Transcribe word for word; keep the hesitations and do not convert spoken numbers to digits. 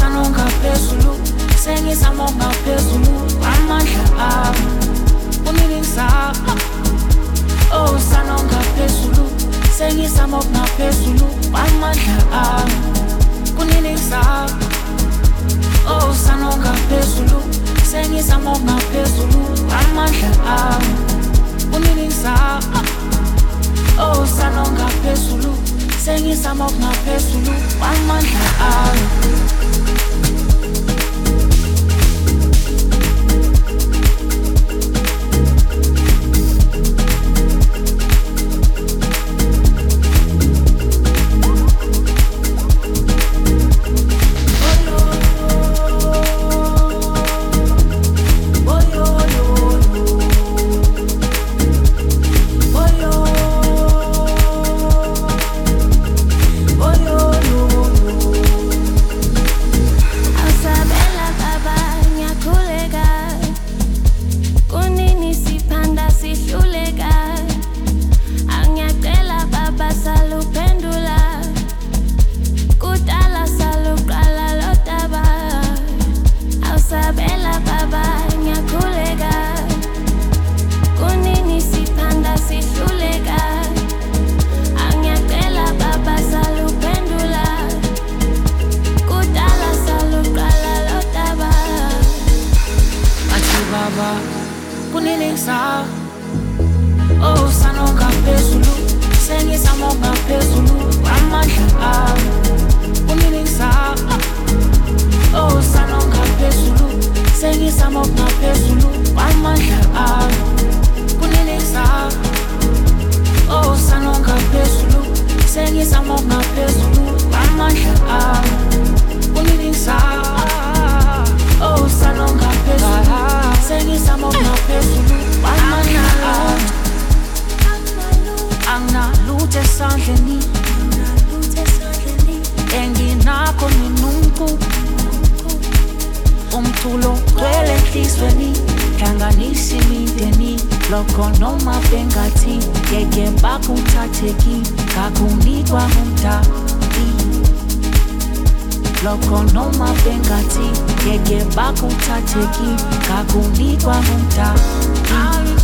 sano ngaphezulu sengizama ngaphezulu amandla ami kunini ngizama oh sano ngaphezulu sengizama ngaphezulu amandla ami kunini ngizama oh sano ngaphezulu sengizama ngaphezulu amandla ami kunini ngizama oh sano ngaphezulu sengizama ngaphezulu amandla ami oh sano ngaphezulu sengizama ngaphezulu amandla ami kunini ngizama oh sano ngaphezulu sengizama ngaphezulu amandla ami kunini ngizama oh sano ngaphezulu sengizama ngaphezulu amandla ami kunini ngizama oh sano ngaphezulu sengizama ngaphezulu amandla ami anginalutho esandleni enginakho minunku umthulo gcwele enhlizweni hlanganisa imindeni lokho noma bengathi ngeke bakuthatheki ngakunikwa umdabi lokho noma bengathi ngeke bakuthatheki ngakunikwa umdabi